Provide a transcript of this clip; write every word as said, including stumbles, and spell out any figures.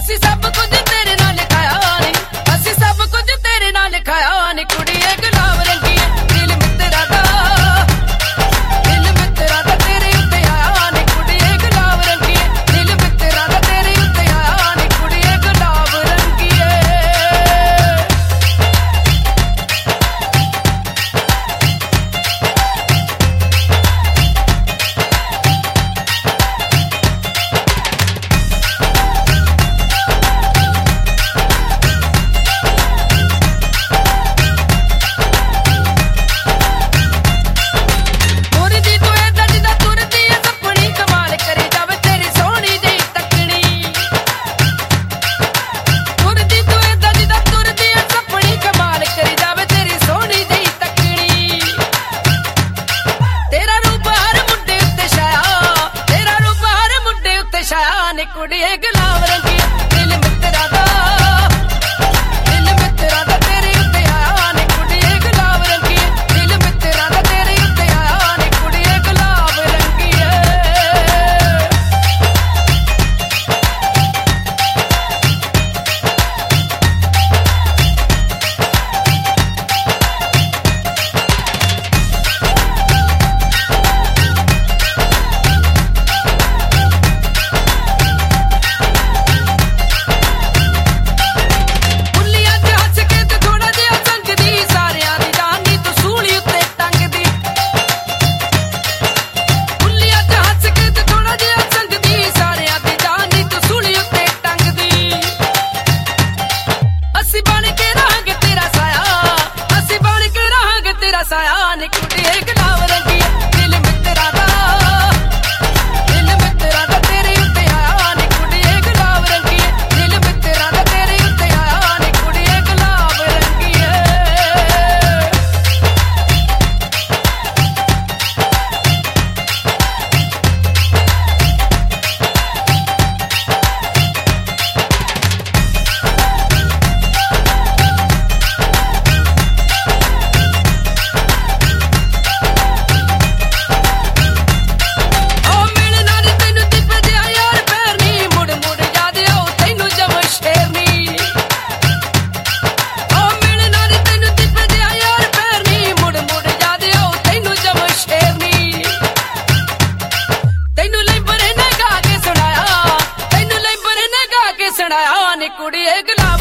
ਅਸੀਂ ਸਭ ਕੁਝ ਤੇਰੇ ਨਾਲ ਲਿਖਾਇਆ ਨੀ, ਅਸੀਂ ਸਭ ਕੁਝ ਤੇਰੇ ਨਾਲ ਲਿਖਾਇਆ ਨੀ, ਕੁੜੀਏ ਗੁਲਾਬ ਰੰਗੀਏ ਦਿਲ ਮਿੱਤਰਾ ਦਾ, ਦਿਲ ਮਿੱਤਰਾ ਦਾ ਤੇਰੇ ਉੱਤੇ ਆਇਆ ਨੀ, ਕੁੜੀਏ ਗੁਲਾਬ ਰੰਗੀਏ ਦਿਲ ਮਿੱਤਰਾ ਦਾ ਤੇਰੇ ਉੱਤੇ ਆਇਆ ਨੀ, ਕੁੜੀਏ ਗੁਲਾਬ ਰੰਗੀਏ। ਕੁੜੀਏ ਗੁਲਾਬ ਰੰਗੀਏ ਦਿਲ ਮਿੱਤਰਾ ਦਾ, ਦਿਲ ਮਿੱਤਰਾ ਦਾ ਤੇਰੇ ਉੱਤੇ ਆਇਆ ਨੀ, ਕੁੜੀਏ ਗੁਲਾਬ ਰੰਗੀਏ ਦਿਲ ਮਿੱਤਰਾ ਦਾ ਤੇਰੇ ਉੱਤੇ ਆਇਆ ਨੀ, ਕੁੜੀਏ ਗੁਲਾਬ ਰੰਗੀਏ। ਸਾਇਆ ਨੀ ਕੁੜੀਏ ਗੁਲਾਬ ਰੰਗੀਏ ਦਿਲ ਮਿੱਤਰਾ ਦਾ, ਦਿਲ ਮਿੱਤਰਾ ਦਾ ਤੇਰੇ ਉੱਤੇ ਆਇਆ ਨੀ, ਕੁੜੀਏ ਗੁਲਾਬ ਰੰਗੀਏ ਦਿਲ ਮਿੱਤਰਾ ਦਾ ਤੇਰੇ ਉੱਤੇ ਆਇਆ ਨੀ, ਕੁੜੀਏ ਗੁਲਾਬ ਰੰਗੀਏ। ਸੁਣਾਇਆ ਨੀ ਕੁੜੀਏ ਗੁਲਾਬ